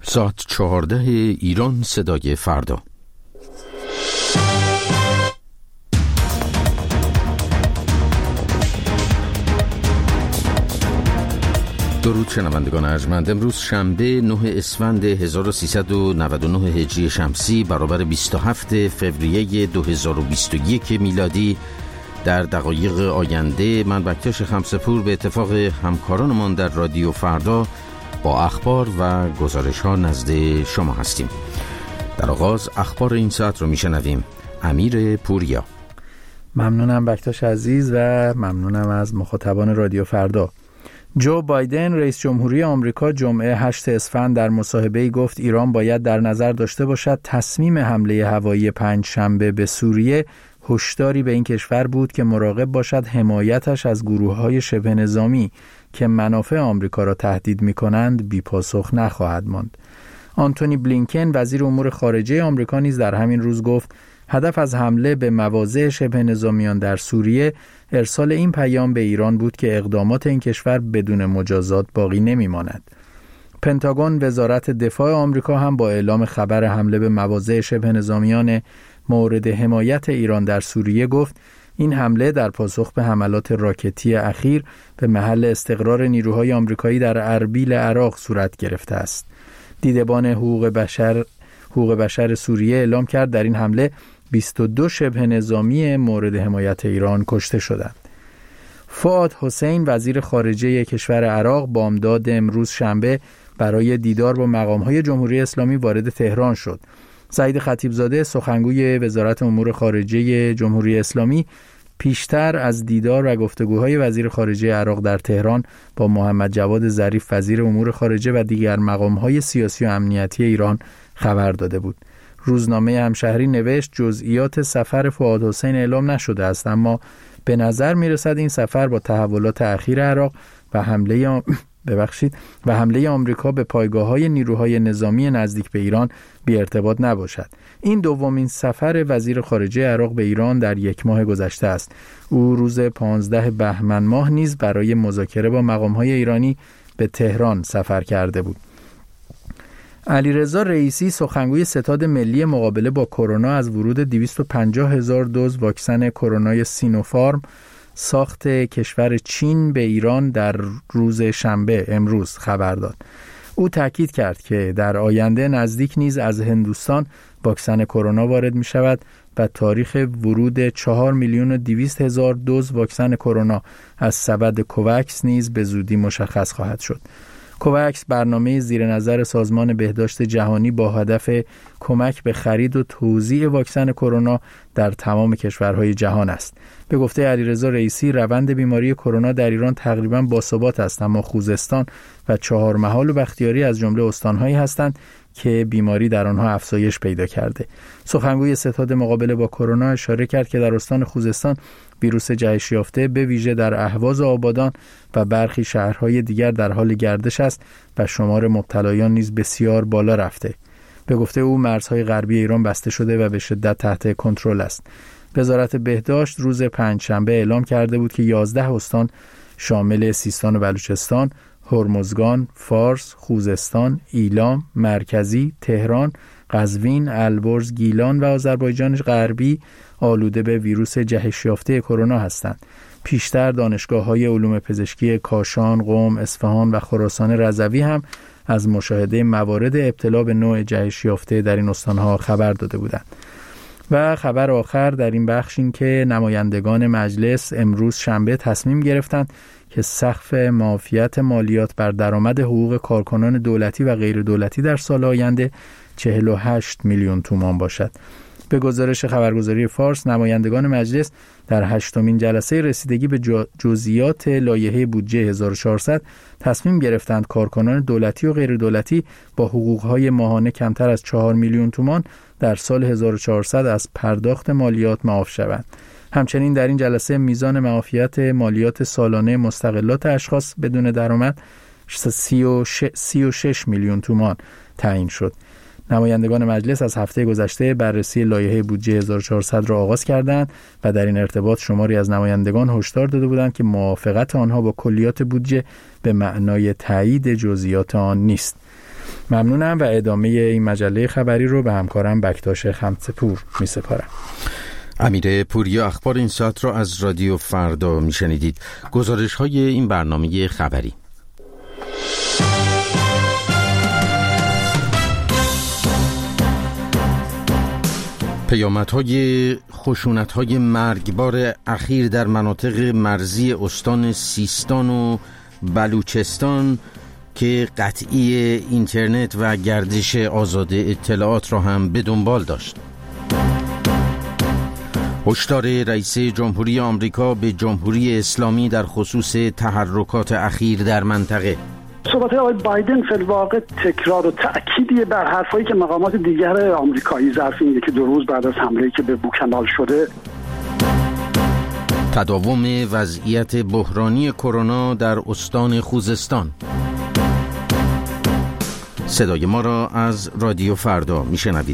ساعت 14 ایران صدای فردا. درود شنوندگان ارجمند. امروز شنبه 9 اسفند 1399 هجری شمسی برابر 27 فوریه 2021 میلادی. در دقایق آینده من بکتاش خمسپور به اتفاق همکارانمان در رادیو فردا با اخبار و گزارش ها نزد شما هستیم. در آغاز اخبار این ساعت رو میشنویم. امیر پوریا. ممنونم بکتاش عزیز و ممنونم از مخاطبان رادیو فردا. جو بایدن رئیس جمهوری آمریکا جمعه 8 اسفند در مصاحبه‌ای گفت ایران باید در نظر داشته باشد تصمیم حمله هوایی پنجشنبه به سوریه هشداری به این کشور بود که مراقب باشد حمایتش از گروه‌های شبه نظامی که منافع آمریکا را تهدید می‌کنند بی‌پاسخ نخواهد ماند. آنتونی بلینکن وزیر امور خارجه آمریکا نیز در همین روز گفت هدف از حمله به مواضع شبه نظامیان در سوریه ارسال این پیام به ایران بود که اقدامات این کشور بدون مجازات باقی نمی‌ماند. پنتاگون وزارت دفاع آمریکا هم با اعلام خبر حمله به مواضع شبه نظامیان مورد حمایت ایران در سوریه گفت این حمله در پاسخ به حملات راکتی اخیر به محل استقرار نیروهای آمریکایی در اربیل عراق صورت گرفته است. دیدبان حقوق بشر سوریه اعلام کرد در این حمله 22 شبه نظامی مورد حمایت ایران کشته شدند. فؤاد حسین وزیر خارجه کشور عراق بامداد امروز شنبه برای دیدار با مقام‌های جمهوری اسلامی وارد تهران شد. سعید خطیبزاده سخنگوی وزارت امور خارجه جمهوری اسلامی پیشتر از دیدار و گفتگوهای وزیر خارجه عراق در تهران با محمد جواد ظریف وزیر امور خارجه و دیگر مقام‌های سیاسی و امنیتی ایران خبر داده بود. روزنامه همشهری نوشت جزئیات سفر فؤاد حسین اعلام نشده است، اما به نظر می‌رسد این سفر با تحولات اخیر عراق و حمله آمریکا به پایگاه‌های نیروهای نظامی نزدیک به ایران بی ارتباط نباشد. این دومین سفر وزیر خارجه عراق به ایران در یک ماه گذشته است. او روز 15 بهمن ماه نیز برای مذاکره با مقام‌های ایرانی به تهران سفر کرده بود. علیرضا رئیسی سخنگوی ستاد ملی مقابله با کرونا از ورود 250,000 دوز واکسن کرونای سینوفارم ساخت کشور چین به ایران در روز شنبه امروز خبر داد. او تاکید کرد که در آینده نزدیک نیز از هندوستان واکسن کرونا وارد می شود و تاریخ ورود 4,200,000 دوز واکسن کرونا از سبد کوواکس نیز به زودی مشخص خواهد شد. کوواکس برنامه زیر نظر سازمان بهداشت جهانی با هدف کمک به خرید و توزیع واکسن کرونا در تمام کشورهای جهان است. به گفته علیرضا رئیسی روند بیماری کرونا در ایران تقریباً باثبات است، اما خوزستان و چهارمحال و بختیاری از جمله استان‌هایی هستند که بیماری در آنها افزایش پیدا کرده. سخنگوی ستاد مقابله با کرونا اشاره کرد که در استان خوزستان ویروس جهش یافته به ویژه در اهواز و آبادان و برخی شهرهای دیگر در حال گردش است و شمار مبتلایان نیز بسیار بالا رفته. به گفته او مرزهای غربی ایران بسته شده و به شدت تحت کنترل است. وزارت بهداشت روز پنجشنبه اعلام کرده بود که 11 استان شامل سیستان و بلوچستان، هرمزگان، فارس، خوزستان، ایلام، مرکزی، تهران، قزوین، البرز، گیلان و آذربایجان غربی آلوده به ویروس جهش یافته کرونا هستند. پیشتر دانشگاه‌های علوم پزشکی کاشان، قم، اصفهان و خراسان رضوی هم از مشاهده موارد ابتلا به نوع جهش یافته در این استان‌ها خبر داده بودند. و خبر آخر در این بخش این که نمایندگان مجلس امروز شنبه تصمیم گرفتند که سقف معافیت مالیات بر درآمد حقوق کارکنان دولتی و غیر دولتی در سال آینده 48 میلیون تومان باشد. به گزارش خبرگزاری فارس، نمایندگان مجلس در 8مین جلسه رسیدگی به جزئیات لایحه بودجه 1400 تصمیم گرفتند کارکنان دولتی و غیر دولتی با حقوق‌های ماهانه کمتر از 4 میلیون تومان در سال 1400 از پرداخت مالیات معاف شوند. همچنین در این جلسه میزان معافیت مالیات سالانه مستقلات اشخاص بدون درآمد 36 میلیون تومان تعیین شد. نمایندگان مجلس از هفته گذشته بررسی لایحه بودجه 1400 را آغاز کردند و در این ارتباط شماری از نمایندگان هشدار داده بودند که موافقت آنها با کلیات بودجه به معنای تایید جزئیات آن نیست. ممنونم و ادامه این مجله خبری رو به همکارم بکتاش خمسه‌پور می‌سپارم. امیر پوریا، اخبار این ساعت را از رادیو فردا میشنیدید. گزارش های این برنامه خبری. پیامدهای خشونت‌های مرگبار اخیر در مناطق مرزی استان سیستان و بلوچستان که قطعی اینترنت و گردش آزاد اطلاعات را هم به دنبال داشت. هشدار رئیس جمهوری آمریکا به جمهوری اسلامی در خصوص تحرکات اخیر در منطقه. صحبت آقای بایدن فی الواقع تکرار و تأکیدی بر حرفایی که مقامات دیگر آمریکایی ظرف این یکی 2 روز بعد از حمله‌ای که به بوکنال شده. تداوم وضعیت بحرانی کرونا در استان خوزستان. صدای ما را از رادیو فردا میشنوید.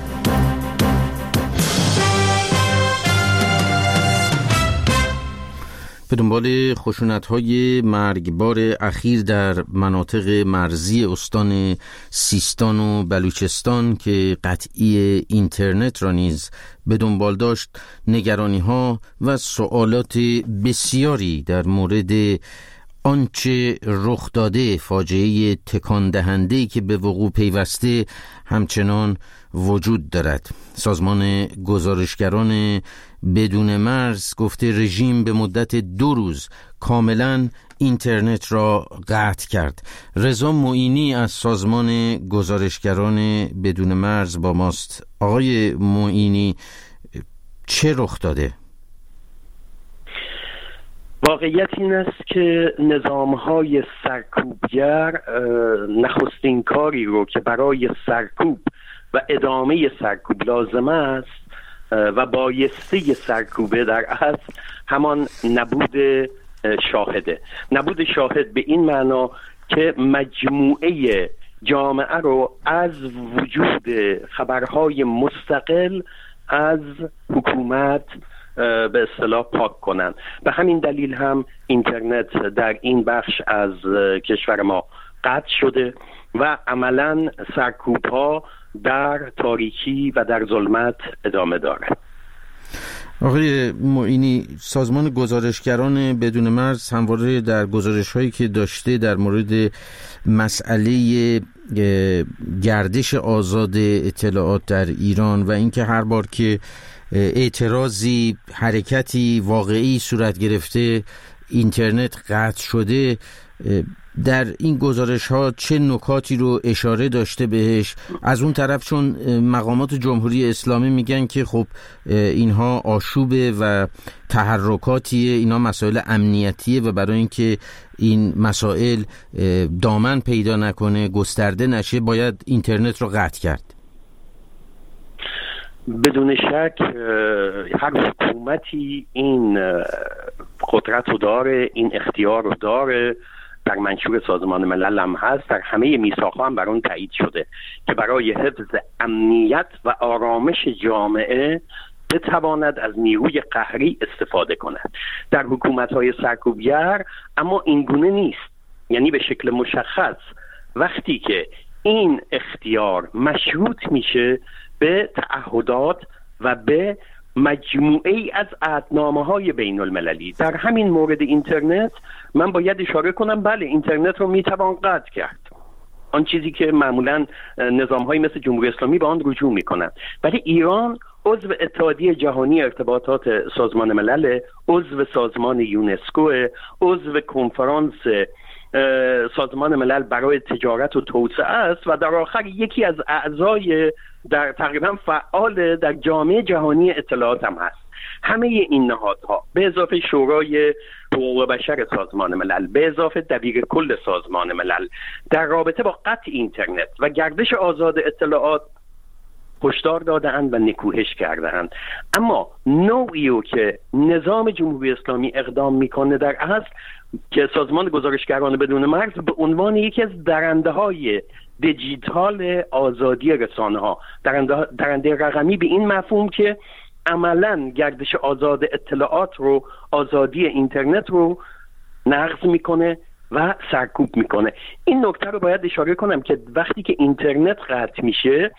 به دنبال خشونت‌های مرگبار اخیر در مناطق مرزی استان سیستان و بلوچستان که قطعی اینترنت را نیز به دنبال داشت، نگرانی‌ها و سوالات بسیاری در مورد آنچه رخ داده، فاجعه تکان دهنده‌ای که به وقوع پیوسته همچنان وجود دارد. سازمان گزارشگران بدون مرز گفته رژیم به مدت 2 روز کاملا اینترنت را قطع کرد. رضا معینی از سازمان گزارشگران بدون مرز با ماست. آقای معینی، چه رخ داده؟ واقعیت این است که نظام‌های سرکوبگر نخستین کاری رو که برای سرکوب و ادامه سرکوب لازم است و بایسته سرکوبه در اصل همان نبود شاهده. نبود شاهد به این معنا که مجموعه جامعه رو از وجود خبرهای مستقل از حکومت به اصطلاح پاک کنن. به همین دلیل هم اینترنت در این بخش از کشور ما قطع شده و عملاً سرکوب‌ها در تاریکی و در ظلمت ادامه دارد. آقای معینی، سازمان گزارشگران بدون مرز همواره در گزارش‌هایی که داشته در مورد مسئله گردش آزاد اطلاعات در ایران و اینکه هر بار که اعتراضی، حرکتی واقعی صورت گرفته، اینترنت قطع شده، در این گزارش ها چه نکاتی رو اشاره داشته بهش؟ از اون طرف چون مقامات جمهوری اسلامی میگن که خب اینها آشوبه و تحرکاتیه، اینا مسائل امنیتیه و برای اینکه این مسائل دامن پیدا نکنه، گسترده نشه، باید اینترنت رو قطع کرد. بدون شک هر حکومتی این قدرت رو داره، این اختیار رو داره، در منشور سازمان ملل هم هست، در همه میثاق‌ها هم بر اون تایید شده که برای حفظ امنیت و آرامش جامعه بتواند از نیروی قهری استفاده کند. در حکومت‌های سرکوبگر اما این گونه نیست، یعنی به شکل مشخص وقتی که این اختیار مشروط میشه به تعهدات و به مجموعه‌ای از عهدنامه‌های بین المللی. در همین مورد اینترنت من باید اشاره کنم بله، اینترنت رو میتوان قطع کرد، آن چیزی که معمولاً نظام‌هایی مثل جمهوری اسلامی به آن رجوع میکنند. ولی ایران عضو اتحادیه جهانی ارتباطات سازمان ملل، عضو سازمان یونسکو، عضو کنفرانس سازمان ملل برای تجارت و توسعه است و در آخر یکی از اعضای در تقریبا فعال در جامعه جهانی اطلاعات هم هست. همه این نهادها به اضافه شورای حقوق بشر سازمان ملل، به اضافه دبیر کل سازمان ملل، در رابطه با قطع اینترنت و گردش آزاد اطلاعات هشدار داده‌اند و نکوهش کرده‌اند. اما نوعی رو که نظام جمهوری اسلامی اقدام میکنه در اصل که سازمان گزارشگران بدون مرز به عنوان یکی از درنده‌های دیجیتال آزادی رسانه‌ها، درنده رقمی به این مفهوم که عملاً گردش آزاد اطلاعات رو، آزادی اینترنت رو نقض میکنه و سرکوب میکنه. این نکته رو باید اشاره کنم که وقتی که اینترنت قطع میشه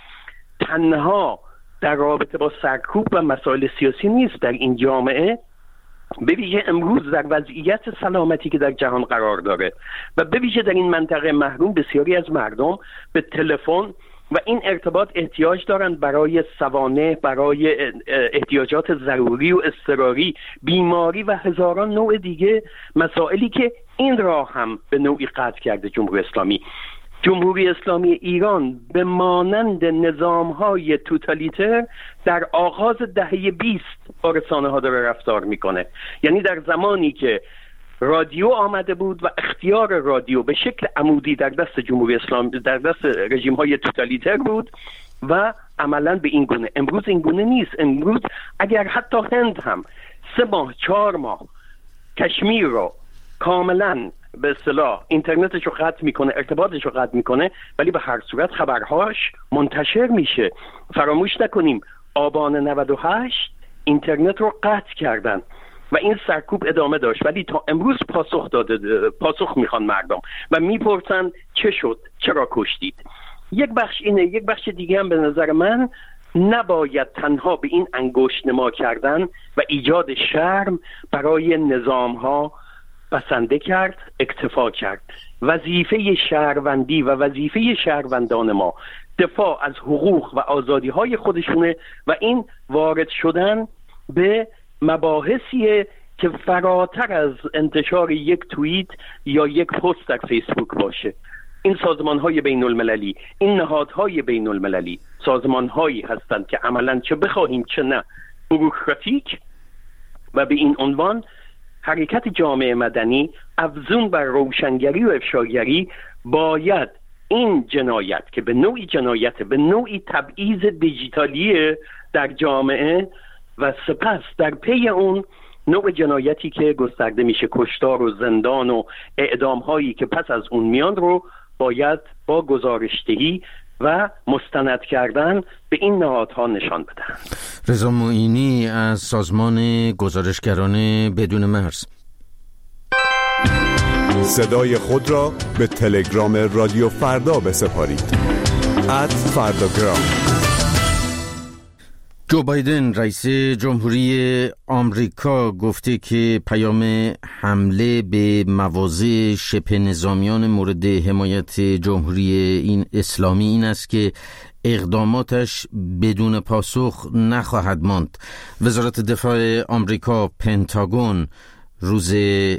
تنها در رابطه با سرکوب و مسائل سیاسی نیست در این جامعه، به ویژه امروز در وضعیت سلامتی که در جهان قرار داره و به ویژه در این منطقه محروم بسیاری از مردم به تلفن و این ارتباط احتیاج دارند برای سوانح، برای احتیاجات ضروری و اضطراری، بیماری و هزاران نوع دیگه مسائلی که این راه هم به نوعی قطع کرده جمهوری اسلامی. جمهوری اسلامی ایران به مانند نظام‌های توتالیتر در آغاز دهه 20 با رسانه‌ها داره رفتار میکنه. یعنی در زمانی که رادیو آمده بود و اختیار رادیو به شکل عمودی در دست جمهوری اسلامی، در دست رژیم‌های توتالیتر بود و عملاً به این گونه. امروز این گونه نیست. امروز اگر حتی هند هم 3 ماه 4 ماه کشمیر رو کاملاً به اصطلاح اینترنتش رو قطع میکنه، ارتباطش رو قطع میکنه، ولی به هر صورت خبرهاش منتشر میشه. فراموش نکنیم آبان 98 اینترنت رو قطع کردن و این سرکوب ادامه داشت، ولی تا امروز پاسخ میخوان مردم و میپرسن چه شد، چرا کشتید. یک بخش اینه. یک بخش دیگه هم به نظر من نباید تنها به این انگشت نما کردن و ایجاد شرم برای نظام‌ها بسنده کرد، اکتفا کرد. وظیفه شهروندی و وظیفه شهروندان ما دفاع از حقوق و آزادی‌های خودشونه و این وارد شدن به مباحثیه که فراتر از انتشار یک توییت یا یک پست در فیسبوک باشه. این سازمان‌های بین المللی، این نهادهای بین المللی سازمان‌هایی هستند که عملاً چه بخواهیم چه نه بوروکراتیک و به این عنوان حرکت جامعه مدنی افزون بر روشنگری و افشاگری باید این جنایت که به نوعی جنایت، به نوعی تبعیض دیجیتالی در جامعه و سپس در پی اون نوع جنایتی که گسترده میشه، کشتار و زندان و اعدام هایی که پس از اون میان رو باید با گزارشدهی و مستند کردن به این نهادها نشان بدن. رضا معینی از سازمان گزارشگران بدون مرز. صدای خود را به تلگرام رادیو فردا بسپارید. @فرداگرام. جو بایدن رئیس جمهوری آمریکا گفته که پیام حمله به مواضع شبه نظامیان مورد حمایت جمهوری این اسلامی این است که اقداماتش بدون پاسخ نخواهد ماند. وزارت دفاع آمریکا پنتاگون روز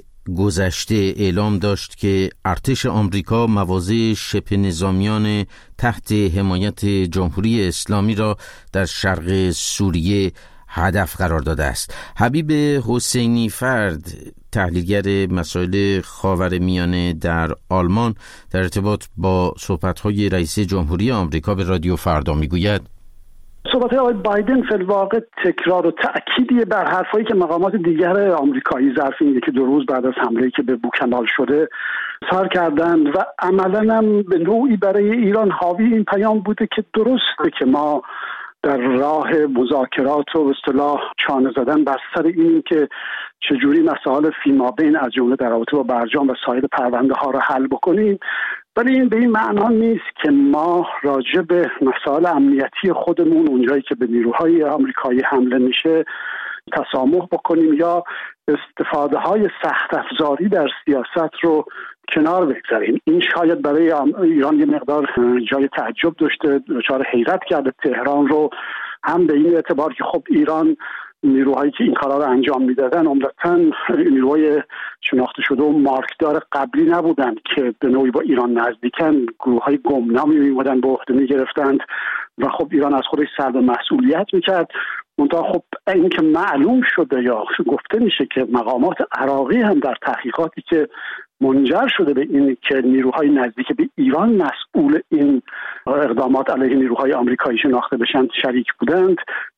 گذشته اعلام داشت که ارتش آمریکا مواضع شبه نظامیان تحت حمایت جمهوری اسلامی را در شرق سوریه هدف قرار داده است. حبیب حسینی فرد، تحلیلگر مسائل خاورمیانه در آلمان، در ارتباط با صحبت‌های رئیس جمهوری آمریکا به رادیو فردا میگوید صحبت آقای بایدن فی الواقع تکرار و تأکیدی بر حرفایی که مقامات دیگر آمریکایی ظرف این یکی 2 روز بعد از حمله‌ای که به بوکمال شده سر کردند و عملاً هم به نوعی برای ایران حاوی این پیام بوده که درسته که ما در راه مذاکرات و به اصطلاح چانه زدن بر سر این که چجوری مسائل فیمابین از جمله در رابطه با برجام و سایر پرونده ها را حل بکنیم، ولی این به این معنا نیست که ما راجع به مسائل امنیتی خودمون اونجایی که به نیروهای آمریکایی حمله میشه تسامح بکنیم یا استفاده های سخت افزاری در سیاست رو کنار بگذاریم. این شاید برای ایران یه مقدار جای تعجب داشته، دچار حیرت کرده تهران رو، هم به این اعتبار که خب ایران نیروهایی که این کارا رو انجام میدادن عمدتاً نیروهای شناخته شده و مارکدار قبلی نبودند که به نوعی با ایران نزدیکن، گروه‌های گمنامی میومدن به عهده میگرفتند و خب ایران از خودش سلب مسئولیت میکرد. منتها خب این که معلوم شده یا گفته میشه که مقامات عراقی هم در تحقیقاتی که منجر شده به این که نیروهای نزدیک به ایران مسئول این اقدامات علیه نیروهای آمریکایی شناخته بشن شریک بودند،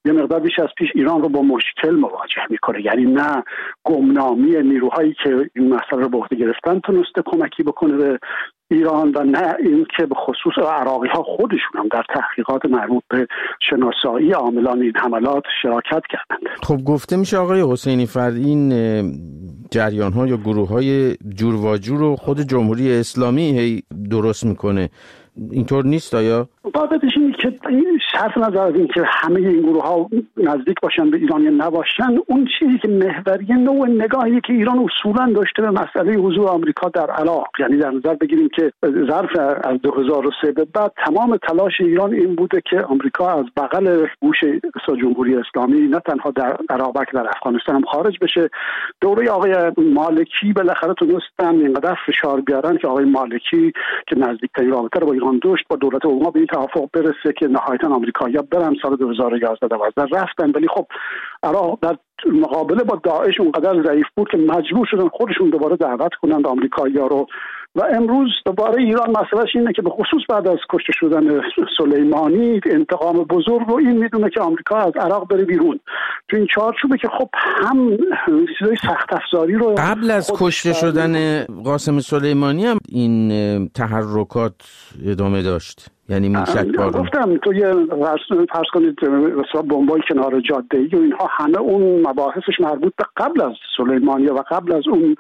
یه مقدار بیش از پیش ایران رو با مشکل مواجه میکنه. یعنی نه گمنامی نیروهایی که این مسئله رو به عهده گرفتن تونسته کمکی بکنه به ایران و نه این که به خصوص عراقی ها خودشون هم در تحقیقات مربوط به شناسایی عاملان این حملات شراکت کردند. خب گفته میشه آقای حسینی فرد این جریان ها یا گروه های جور و جور رو خود جمهوری اسلامی درست میکنه، اینطور نیست آیا؟ واقعیتش اینه که صرف نظر از این که همه این گروه ها نزدیک باشن به ایران یا نباشن، اون چیزی که محوری نوع نگاهی که ایران اصولا داشته به مسئله حضور آمریکا در عراق، یعنی در نظر بگیریم که ظرف از 2003 به بعد تمام تلاش ایران این بوده که آمریکا از بغل گوش جمهوری اسلامی نه تنها در عراق بلکه در افغانستان هم خارج بشه. دوره آقای مالکی بالاخره تونستن اینقدر فشار بیارن که آقای مالکی که نزدیکترین رابطه رو با ایران داشت با دولت اوباما به این توافق برسه که نهایتا آمریکایی‌ها برن. سال 2011-12 رفتن، ولی خب عراق در مقابله با داعش اونقدر ضعیف بود که مجبور شدن خودشون دوباره دعوت کنند آمریکایی‌ها رو. و امروز دوباره ایران مسئلهش اینه که به خصوص بعد از کشته شدن سلیمانی انتقام بزرگ رو این میدونه که آمریکا از عراق بره بیرون. تو این چارچوبه که خب هم چیزای سخت افزاری رو قبل از کشته شدن قاسم سلیمانی هم این تحرکات ادامه داشت، یعنی موشک بارون. گفتم تو یه فرض کنید بمبای کنار جاده‌ای و اینها همه اون مباحثش مربوط به قبل از سلیمانی و قبل از اون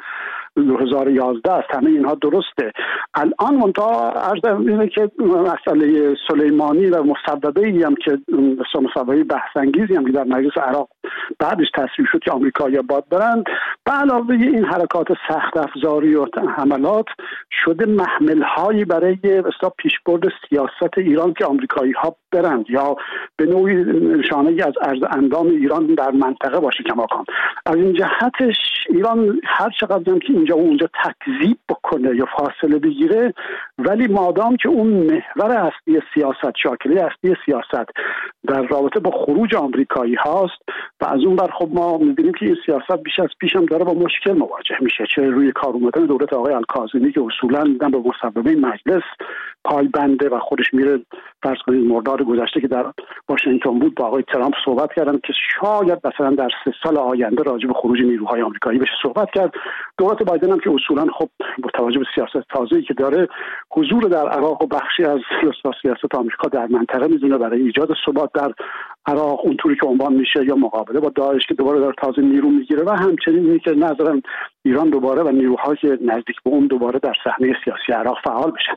2011 است. همه اینها درسته. الان منتها عرض اینه که مسئله سلیمانی و مسببه‌ای هم که مسببه بحث انگیزی هم که در مجلس عراق بعدش تصویب شد که آمریکایی‌ها باید برند، به علاوه این حرکات سخت افزاری و حملات شده محمل‌هایی برای پیشبرد سیاست ایران که آمریکایی‌ها برند یا به نوعی نشانه‌ای از عرض اندام ایران در منطقه باشه کماکان. از این جهتش ایران هر چقدر هم که اینجا و اونجا تکذیب بکنه یا فاصله بگیره، ولی مادام که اون محور اصلی سیاست، شاکله اصلی سیاست در رابطه با خروج آمریکایی هاست و از اون بر خب ما می‌بینیم که این سیاست بیش از پیش هم داره با مشکل مواجه میشه، چه روی کار اومدن دولت آقای الکاظمی که اصولاً به مسببه مجلس پای بنده و خودش میره فرض کنید مرداد گذشته که در واشنگتن بود با آقای ترامپ صحبت کردن که شاید مثلا در 3 سال آینده راجع به خروج نیروهای آمریکایی بشه صحبت کرد. دولت بایدن هم که اصولا خب با توجه به سیاست تازه‌ای که داره حضور در عراق و بخشی از سیاست آمریکا در منطقه می‌دونه برای ایجاد ثبات در عراق اونطوری که عنوان میشه یا مقابله با داعش که دوباره داره تازه نیرو میگیره و همچنین اینکه نظرم ایران دوباره و نیروهای نزدیک به اون دوباره در صحنه سیاسی عراق فعال بشن.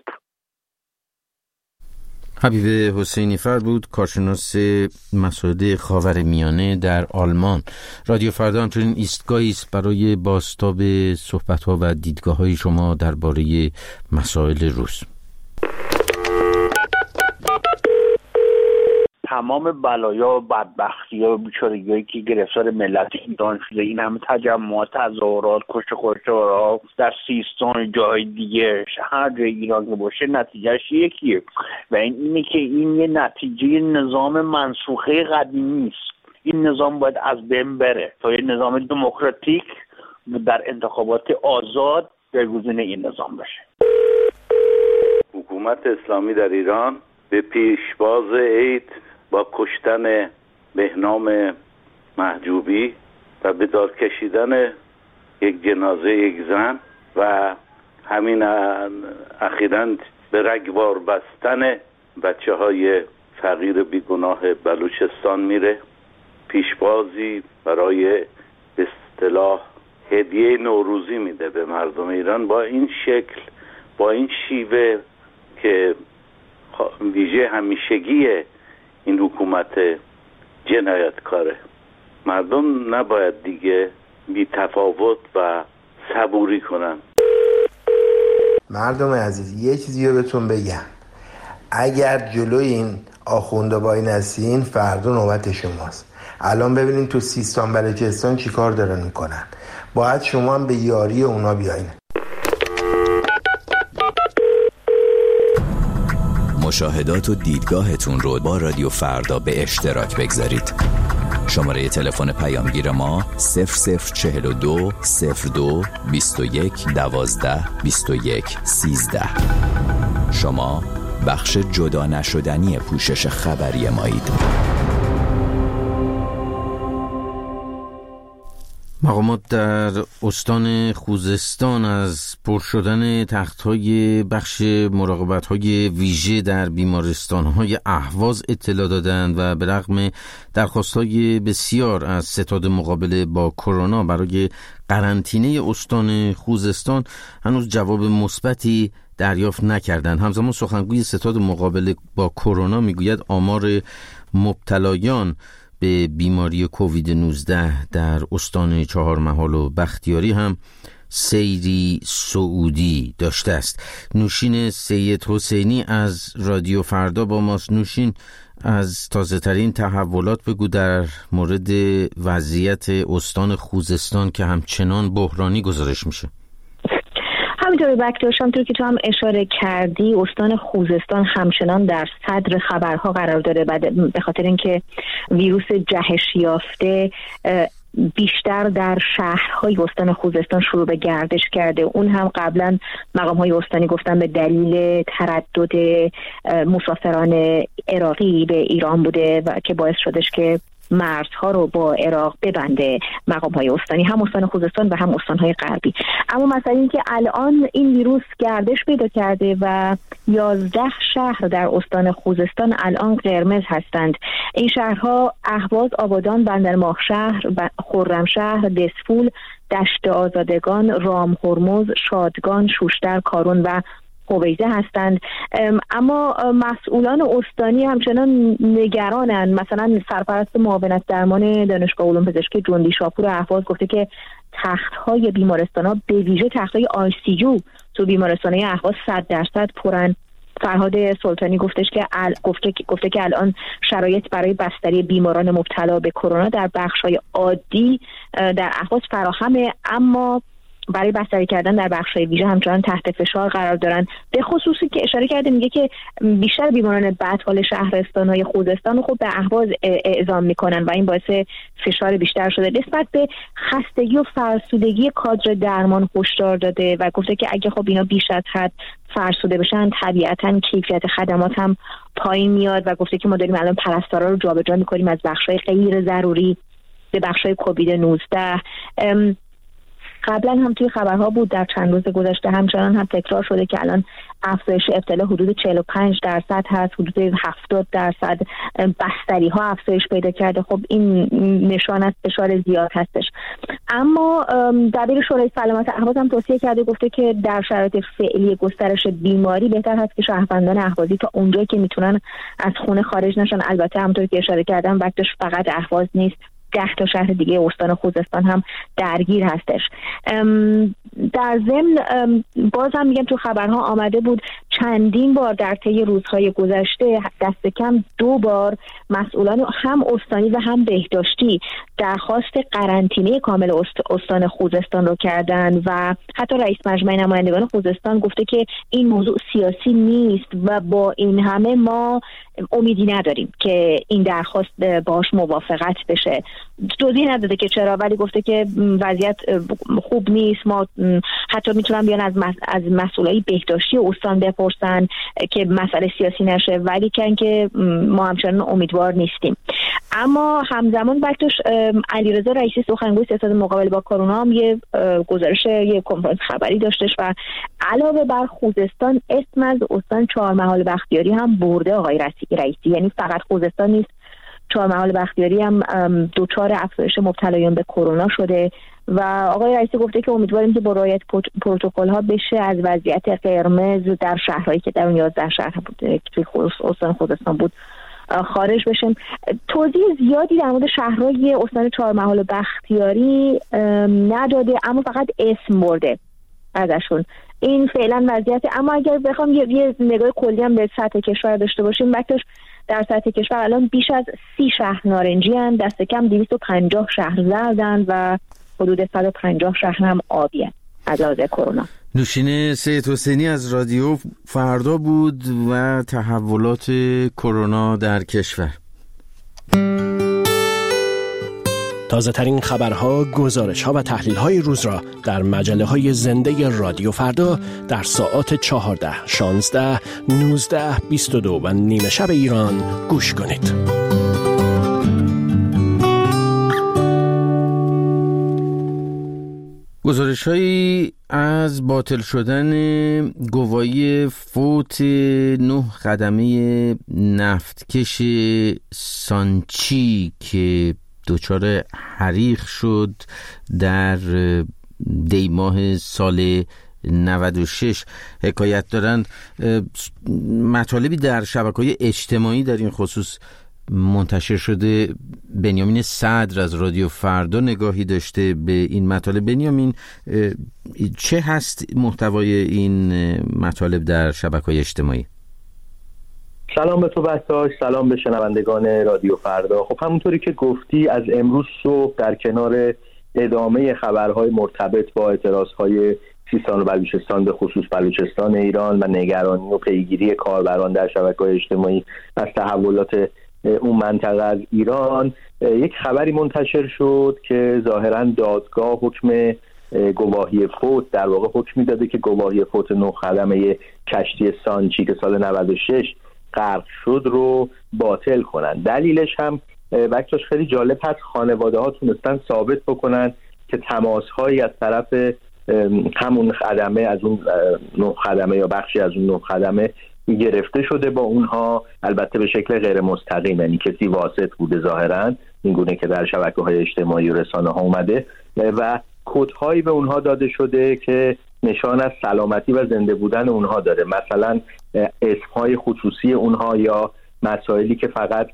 حبیب حسینی فر بود، کارشناس مسائل خاورمیانه در آلمان. رادیو فردا همچنین ایستگاهی است برای بازتاب صحبت‌ها و دیدگاه‌های شما درباره مسائل روز. تمام بلایا و بدبختی‌ها و بیچارگی‌هایی که گرفتار ملت ایران شده، این همه تجمعات، تظاهرات، کشتارها در سیستان، جای دیگه، هر جای ایران که باشه نتیجهش یکیه و اینه که این یه نتیجه نظام منسوخه قدیمی است. این نظام باید از بین بره تا یه نظام دموکراتیک در انتخابات آزاد جایگزین این نظام بشه. حکومت اسلامی در ایران به پیشواز عید با کشتن بهنام محجوبی و به دار کشیدن یک جنازه یک زن و همین اخیراً به رگبار بستن بچه‌های فقیر بیگناه بلوچستان میره. پیشوازی برای به اصطلاح هدیه نوروزی میده به مردم ایران با این شکل، با این شیوه که ویژه همیشگی این حکومت جنایتکاره. مردم نباید دیگه بی تفاوت و صبوری کنن. مردم عزیز یه چیزی رو بهتون بگم، اگر جلوی این آخونده وای نسین فردا نوبت شماست. الان ببینین تو سیستان بلوچستان چی کار دارن میکنن، باید شما هم به یاری اونا بیاین. مشاهدات و دیدگاهتون رو با رادیو فردا به اشتراک بگذارید. شماره تلفن پیامگیر ما 0042 02 21 12 21 13. شما بخش جدا نشدنی پوشش خبری مایید. مقامات در استان خوزستان از پر شدن تخت‌های بخش مراقبت‌های ویژه در بیمارستان‌های اهواز اطلاع دادند و به رغم درخواست‌های بسیار از ستاد مقابله با کرونا برای قرنطینه استان خوزستان هنوز جواب مثبتی دریافت نکردند. همزمان سخنگوی ستاد مقابله با کرونا میگوید آمار مبتلایان به بیماری کووید 19 در استان چهارمحال و بختیاری هم سیری صعودی داشته است. نوشین سید حسینی از رادیو فردا با ماست. نوشین، از تازه ترین تحولات بگو در مورد وضعیت استان خوزستان که همچنان بحرانی گزارش میشه. همینطوری بکتاش، همونطور که تو هم اشاره کردی استان خوزستان همچنان در صدر خبرها قرار داره به خاطر اینکه ویروس جهش یافته بیشتر در شهرهای استان خوزستان شروع به گردش کرده. اون هم قبلا مقام‌های استانی گفتن به دلیل تردد مسافران عراقی به ایران بوده و که باعث شدش که مرزها رو با عراق ببنده مقام‌های استانی، هم استان خوزستان و هم استان‌های غربی. اما مثلا این که الان این ویروس گردش پیدا کرده و 11 شهر در استان خوزستان الان قرمز هستند. این شهرها اهواز، آبادان، بندرماهشهر، خرمشهر، دسفول، دشت آزادگان، رام هرمز، شادگان، شوشتر، کارون و هویزه هستند. اما مسئولان استانی همچنان نگرانند. مثلا سرپرست معاونت درمان دانشگاه علوم پزشکی جندی شاپور اهواز گفته که تخت‌های بیمارستان‌ها به ویژه تخت‌های ICU تو بیمارستان‌های اهواز 100% پرن. فرهاد سلطانی گفته که الان شرایط برای بستری بیماران مبتلا به کرونا در بخش‌های عادی در اهواز فراهمه، اما برای بستری کردن در بخش‌های ویژه همچنان تحت فشار قرار دارن. به خصوصی که اشاره کرده میگه که بیشتر بیماران بدحال شهرستان‌های خوزستان رو خب به اهواز اعزام میکنن و این باعث فشار بیشتر شده. نسبت به خستگی و فرسودگی کادر درمان هشدار داده و گفته که اگه خب اینا بیش از حد فرسوده بشن طبیعتاً کیفیت خدمات هم پایین میاد و گفته که ما داریم الان پرستارا رو جابجا میکنیم از بخش‌های غیر ضروری به بخش‌های کووید 19. قبلا هم توی خبرها بود در چند روز گذشته، همچنان هم تکرار شده که الان افزایش ابتلا حدود 45% هست، حدود 70% بستری ها افزایش پیدا کرده. خب این نشان از فشار زیاد هستش. اما دبیر شورای سلامت اهواز هم توصیه کرده، گفته که در شرایط فعلی گسترش بیماری بهتر هست که شهروندان اهوازی تا اونجایی که میتونن از خونه خارج نشن. البته همونطور که اشاره کردم وقتش فقط اهواز نیست، 10 تا شهر دیگه استان خوزستان هم درگیر هستش. در ضمن باز هم میگم تو خبرها آمده بود چندین بار در طی روزهای گذشته دست کم 2 بار مسئولان هم استانی و هم بهداشتی درخواست قرنطینه کامل استان خوزستان رو کردن و حتی رئیس مجمع نمایندگان خوزستان گفته که این موضوع سیاسی نیست و با این همه ما امیدی نداریم که این درخواست باش موافقت بشه. توضیح نداده که چرا، ولی گفته که وضعیت خوب نیست. ما حتی میتونن بیان از مسئولای بهداشتی استان بپرسن که مسئله سیاسی نشه، ولی که ما همچنان امیدوار نیستیم. اما همزمان بکتش علیرضا رئیسی سخنگوی ستاد مقابله با کرونا هم یه کنفرانس خبری داشتش و علاوه بر خوزستان اسم از استان چهارمحال بختیاری هم برده آقای رئیسی. یعنی فقط خوزستان نیست، چهارمحال بختیاری هم دچار افزایش مبتلایان به کرونا شده و آقای رئیسی گفته که امیدواریم که با رعایت پروتکل ها بشه از وضعیت قرمز در شهرهایی که در اون 11 شهر بود که استان خوزستان بود خارج بشیم. توضیح زیادی در مورد شهرهای استان چهارمحال و بختیاری نداده، اما فقط اسم برده ازشون. این فعلا وضعیت. اما اگر بخوام یه نگاه کلی هم به سطح کشور داشته باشیم، وقتش در سطح کشور الان بیش از 30 شهر نارنجی هستند، دست کم 250 شهر زردن و حدود 150 شهر هم آبی هستند از لحاظ کرونا. نوشین سید حسینی از رادیو فردا بود و تحولات کرونا در کشور. تازه ترین خبرها، گزارش‌ها و تحلیل‌های روز را در مجله‌های زنده رادیو فردا در ساعات 14، 16، 19، 22 و نیمه شب ایران گوش کنید. گزارش‌هایی از باطل شدن گواهی فوت 9 خدمه نفتکش سانچی که دچار حریق شد در دی ماه سال 96 حکایت دارند. مطالبی در شبکه‌های اجتماعی در این خصوص منتشر شده. بنیامین صدر از رادیو فردا نگاهی داشته به این مطالب. بنیامین، چه هست محتوای این مطالب در شبکه‌های اجتماعی؟ سلام به تو بهتاش، سلام به شنوندگان رادیو فردا. خب همونطوری که گفتی از امروز صبح در کنار ادامه خبرهای مرتبط با اعتراضهای سیستان و بلوچستان، به خصوص بلوچستان ایران، و نگرانی و پیگیری کاربران در شبکه‌های اجتماعی از تحولات اون منطقه از ایران، یک خبری منتشر شد که ظاهراً دادگاه حکم گواهی فوت، در واقع حکمی داده که گواهی فوت 9 خدمه کشتی سانچی که سال 96 غرق شد رو باطل کنن. دلیلش هم بچه‌اش خیلی جالب هست. خانواده ها تونستن ثابت بکنن که تماس‌هایی از طرف همون خدمه، از اون 9 خدمه یا بخشی از اون 9 خدمه گرفته شده با اونها، البته به شکل غیر مستقیم، یعنی کسی واسط بوده ظاهراً، این گونه که در شبکه‌های اجتماعی و رسانه‌ها اومده، و کدهایی به اونها داده شده که نشان از سلامتی و زنده بودن اونها داره، مثلا اسمهای خصوصی اونها یا مسائلی که فقط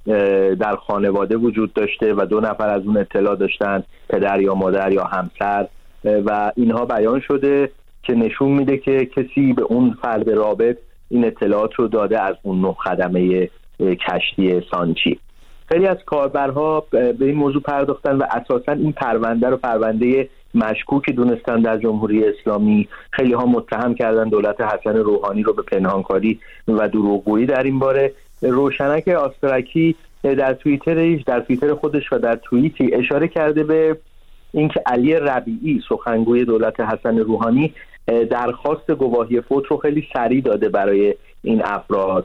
در خانواده وجود داشته و 2 نفر از اون اطلاع داشتن، پدر یا مادر یا همسر، و اینها بیان شده که نشون میده که کسی به اون فرد رابط این اطلاعات رو داده از اون 9 خدمه کشتی سانچی. خیلی از کاربرها به این موضوع پرداختن و اساساً این پرونده رو پرونده مشکوکی دونستن در جمهوری اسلامی. خیلی ها متهم کردن دولت حسن روحانی رو به پنهانکاری و دروغگویی در این باره. روشنک آسترکی در توییتر خودش و در توییتی اشاره کرده به اینکه علی ربیعی، سخنگوی دولت حسن روحانی، درخواست گواهی فوت رو خیلی سریع داده برای این افراد.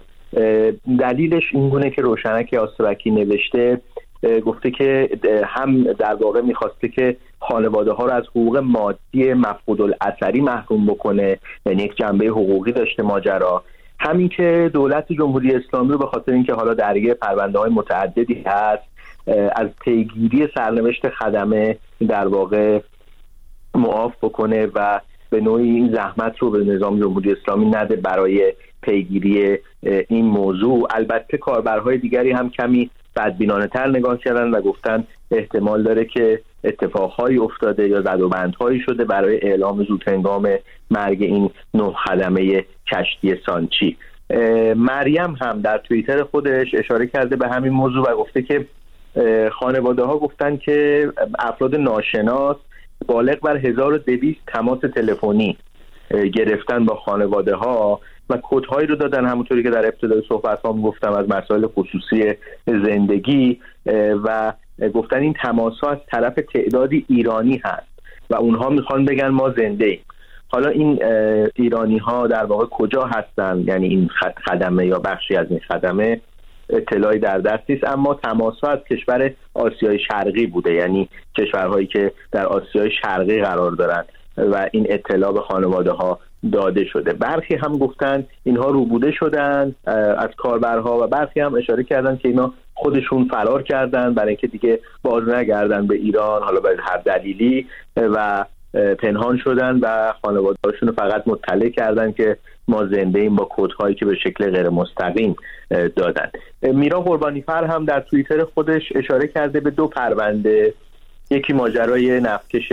دلیلش این گونه که روشنک آسترکی نوشته، گفته که هم در واقع میخواسته که خانواده ها رو از حقوق مادی مفقود الاثری محروم بکنه، یعنی یک جنبه حقوقی داشته ماجرا، همین که دولت جمهوری اسلامی رو به خاطر اینکه حالا درگیر پرونده های متعددی هست از پیگیری سرنوشت خدمه در واقع معاف بکنه و به نوعی این زحمت رو به نظام جمهوری اسلامی نده برای پیگیری این موضوع. البته کاربرهای دیگری هم کمی بدبینانه تر نگاه کردن و گفتن احتمال داره که اتفاقهایی افتاده یا زدوبندهایی شده برای اعلام زودهنگام مرگ این 9 خدمه کشتی سانچی. مریم هم در توییتر خودش اشاره کرده به همین موضوع و گفته که خانواده ها گفتن که افراد ناشناس بالغ بر 1200 تماس تلفنی گرفتن با خانواده ها و کدهایی رو دادن، همونطوری که در ابتدای صحبت هم گفتم، از مسائل خصوصی زندگی، و گفتن این تماس ها از طرف تعدادی ایرانی هست و اونها میخوان بگن ما زنده ایم. حالا این ایرانی ها در واقع کجا هستن، یعنی این خدمه یا بخشی از این خدمه، اطلاعی در دست نیست، اما تماس‌ها از کشور آسیای شرقی بوده، یعنی کشورهایی که در آسیای شرقی قرار دارن و این اطلاع به خانواده ها داده شده. برخی هم گفتن اینها روبوده شدن از کاربرها و برخی هم اشاره کردن که اینا خودشون فرار کردن برای اینکه دیگه باز نگردن به ایران، حالا به هر دلیلی، و پنهان شدن و خانواده‌هاشون فقط مطلع کردن که ما زنده ایم با کدهایی که به شکل غیر مستقیم دادن. میرا قربانیفر هم در توییتر خودش اشاره کرده به 2 پرونده، یکی ماجرای نفتکش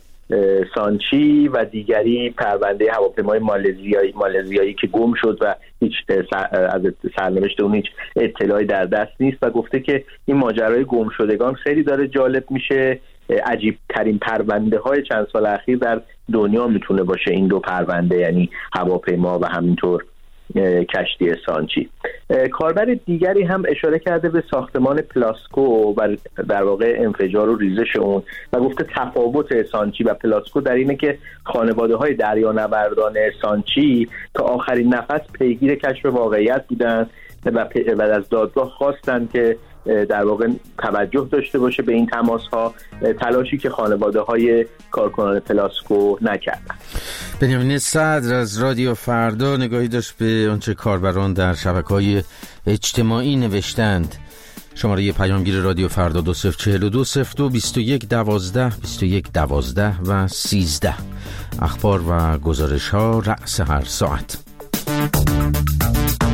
سانچی و دیگری پرونده هواپیمای مالزیایی که گم شد و هیچ از سرنوشت اون هیچ اطلاعی در دست نیست و گفته که این ماجرای گم شدگان خیلی داره جالب میشه، عجیب ترین پرونده های چند سال اخیر در دنیا میتونه باشه این 2 پرونده، یعنی هواپیما و همینطور کشتی سانچی. کاربر دیگری هم اشاره کرده به ساختمان پلاسکو و در واقع انفجار و ریزش اون و گفته تفاوت سانچی و پلاسکو در اینه که خانواده های دریانوردان سانچی تا آخرین نفس پیگیر کشف واقعیت بودن و از دادگاه خواستن که در واقع توجه داشته باشه به این تماس‌ها، تلاشی که خانواده‌های کارکنان پلاسکو نکردن. بنیامین صدر از رادیو فردا نگاهی داشت به آنچه کاربران در شبکه‌های اجتماعی نوشتند. شماره پیامگیر رادیو فردا 2042 02 21 12 21 12 و 13. اخبار و گزارش ها رأس هر ساعت.